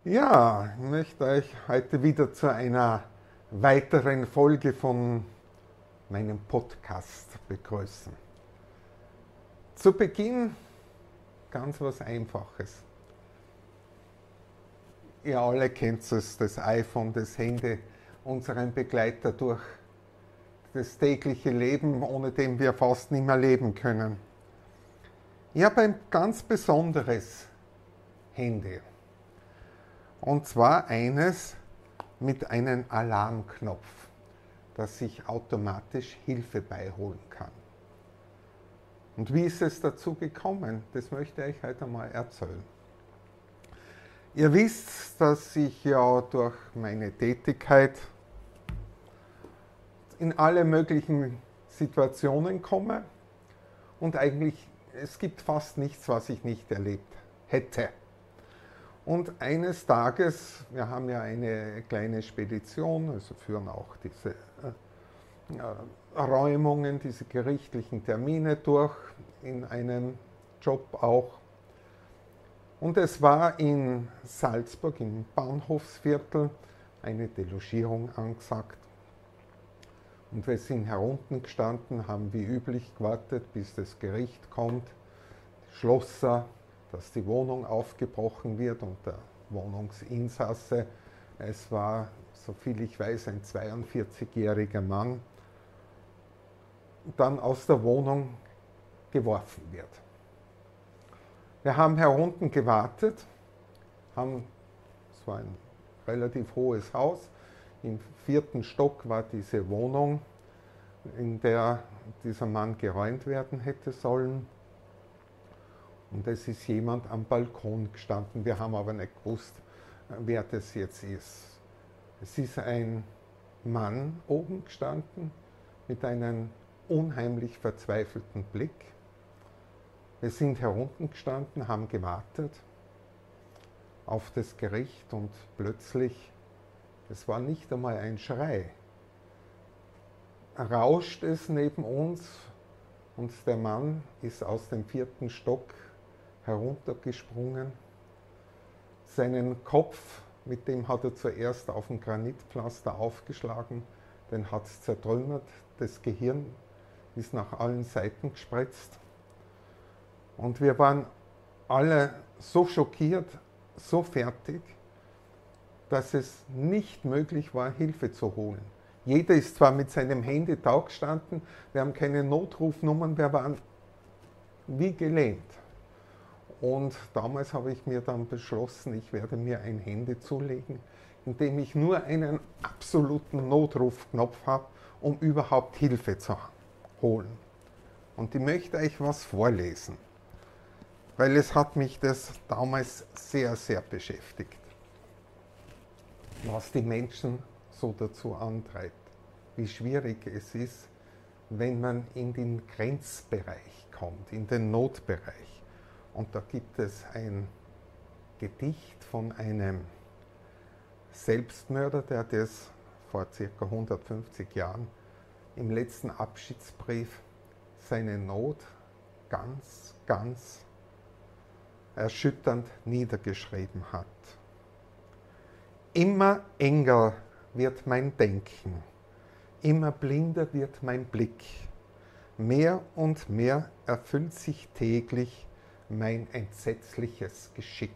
Ja, ich möchte euch heute wieder zu einer weiteren Folge von meinem Podcast begrüßen. Zu Beginn ganz was Einfaches. Ihr alle kennt es, das iPhone, das Handy, unseren Begleiter durch das tägliche Leben, ohne den wir fast nicht mehr leben können. Ich habe ein ganz besonderes Handy. Und zwar eines mit einem Alarmknopf, dass ich automatisch Hilfe beiholen kann. Und wie ist es dazu gekommen? Das möchte ich heute mal erzählen. Ihr wisst, dass ich ja durch meine Tätigkeit in alle möglichen Situationen komme und eigentlich, es gibt fast nichts, was ich nicht erlebt hätte. Und eines Tages, wir haben ja eine kleine Spedition, also führen auch diese Räumungen, diese gerichtlichen Termine durch, in einem Job auch. Und es war in Salzburg im Bahnhofsviertel eine Delogierung angesagt. Und wir sind herunten gestanden, haben wie üblich gewartet, bis das Gericht kommt, Schlosser, dass die Wohnung aufgebrochen wird und der Wohnungsinsasse, es war, soviel ich weiß, ein 42-jähriger Mann, dann aus der Wohnung geworfen wird. Wir haben herunten gewartet, es war ein relativ hohes Haus, im 4. Stock war diese Wohnung, in der dieser Mann geräumt werden hätte sollen. Und es ist jemand am Balkon gestanden. Wir haben aber nicht gewusst, wer das jetzt ist. Es ist ein Mann oben gestanden mit einem unheimlich verzweifelten Blick. Wir sind herunten gestanden, haben gewartet auf das Gericht und plötzlich, es war nicht einmal ein Schrei, rauscht es neben uns und der Mann ist aus dem 4. Stock heruntergesprungen. Seinen Kopf, mit dem hat er zuerst auf dem Granitpflaster aufgeschlagen, den hat es zertrümmert, das Gehirn ist nach allen Seiten gespritzt. Und wir waren alle so schockiert, so fertig, dass es nicht möglich war, Hilfe zu holen. Jeder ist zwar mit seinem Handy da gestanden, wir haben keine Notrufnummern, wir waren wie gelähmt. Und damals habe ich mir dann beschlossen, ich werde mir ein Handy zulegen, in dem ich nur einen absoluten Notrufknopf habe, um überhaupt Hilfe zu holen. Und ich möchte euch was vorlesen, weil es hat mich das damals sehr, sehr beschäftigt, was die Menschen so dazu antreibt, wie schwierig es ist, wenn man in den Grenzbereich kommt, in den Notbereich. Und da gibt es ein Gedicht von einem Selbstmörder, der das vor ca. 150 Jahren im letzten Abschiedsbrief seine Not ganz, ganz erschütternd niedergeschrieben hat. Immer enger wird mein Denken, immer blinder wird mein Blick, mehr und mehr erfüllt sich täglich mein entsetzliches Geschick.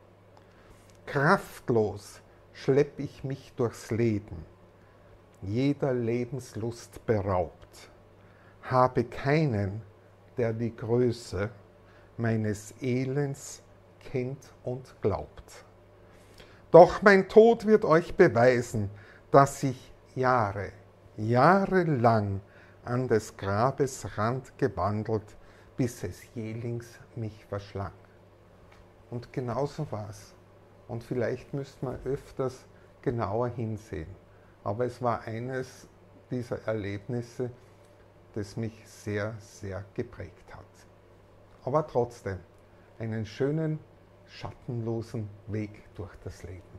Kraftlos schlepp ich mich durchs Leben, jeder Lebenslust beraubt, habe keinen, der die Größe meines Elends kennt und glaubt. Doch mein Tod wird euch beweisen, dass ich jahrelang an des Grabes Rand gewandelt, bis es jählings mich verschlang. Und genauso war es. Und vielleicht müsste man öfters genauer hinsehen. Aber es war eines dieser Erlebnisse, das mich sehr, sehr geprägt hat. Aber trotzdem einen schönen, schattenlosen Weg durch das Leben.